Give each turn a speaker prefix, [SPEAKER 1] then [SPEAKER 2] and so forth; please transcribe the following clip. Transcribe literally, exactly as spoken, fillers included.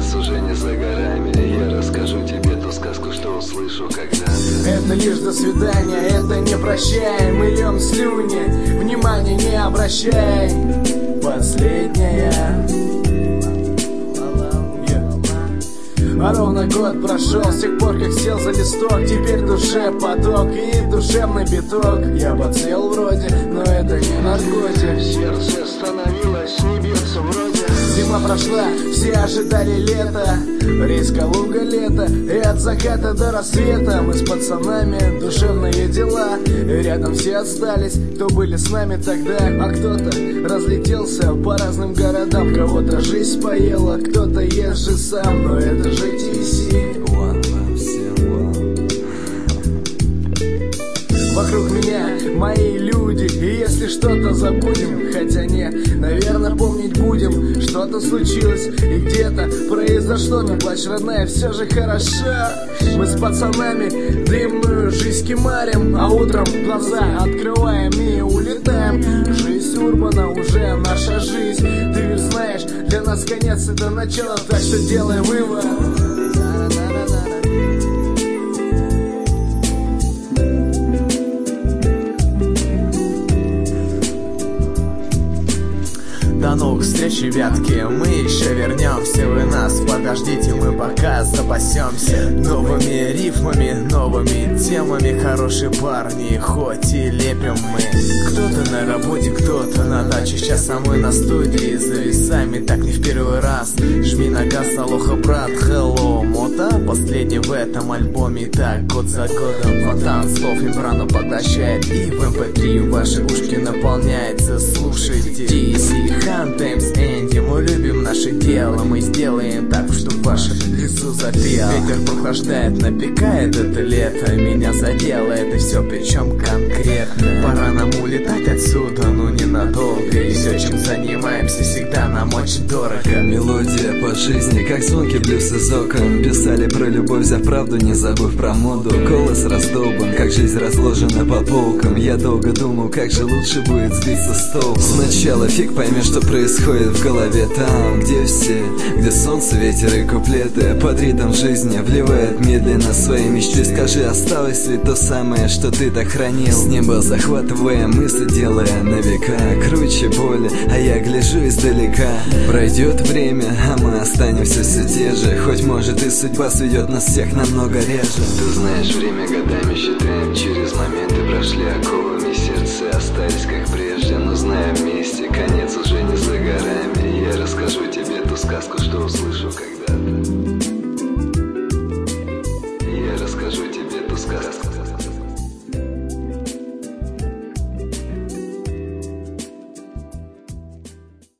[SPEAKER 1] конец уже не за горами. Я расскажу тебе ту сказку, что услышу когда-то.
[SPEAKER 2] Это лишь до свидания, это не прощай. Мы льем слюни, внимания не обращай. Последняя. А ровно год прошел с тех пор, как сел за листок. Теперь в душе поток и душевный биток. Я подсел вроде, но это не наркотик.
[SPEAKER 1] Сердце остановилось, не бьется вроде.
[SPEAKER 2] Зима прошла, все ожидали лета. Рейс Калуга лето, и от заката до рассвета мы с пацанами, душевные дела. И рядом все остались, кто были с нами тогда. А кто-то разлетелся по разным городам. Кого-то жизнь поела, кто-то ест же сам. Но это же ти си. Вокруг меня мои люди, и если что-то забудем, хотя не, наверное, помнить будем. Что-то случилось, и где-то произошло. Не плачь, родная, все же хорошо. Мы с пацанами дымную жизнь кемарим, а утром глаза открываем и улетаем. Жизнь урбана уже наша жизнь. Ты ведь знаешь, для нас конец это начало, так что делай вывод.
[SPEAKER 3] До новых встреч, ребятки, мы еще вернемся. Вы нас подождите, мы пока запасемся новыми рифмами, новыми темами. Хорошие парни, хоть и лепим мы. Кто-то на работе, кто-то на даче. Сейчас а мы на студии зависаем, так не в первый раз. Жми на газ, алоха, брат, hello, мота. Последний в этом альбоме, так год за годом. Фонтан слов мембрану поглощает, и в эм пэ три ваши ушки наполняется. Слушайте ти си Хантаймс Энди, мы любим наше дело. Мы сделаем так, чтобы ваше лицо запело. Ветер прохлаждает, напекает это лето. Меня задело это все, причем конкретно. Пора нам улетать отсюда, но ненадолго. И все, чем занимаемся, всегда нам очень дорого.
[SPEAKER 1] Мелодия по жизни, как звонкий блюз из окон. Писали про любовь, за правду, не забыв про моду. Голос раздолбан, как жизнь разложена по полкам. Я долго думал, как же лучше будет сбиться с толку. Сначала фиг поймешь, что происходит в голове. Там, где все, где солнце, ветер и куплеты. Под ритм жизни вливает медленно свои мечты. Скажи, осталось ли то самое, что ты так хранил? С неба захватывая мысли, делая на века. Круче боли, а я гляжу издалека. Пройдет время, а мы останемся все те же. Хоть может и судьба сведет нас всех намного реже. Ты знаешь, время годами считаем, через моменты прошли оковами. Сердце остались как прежде, но зная вместе, конец уже не за горами. Я расскажу тебе ту сказку, что услышал.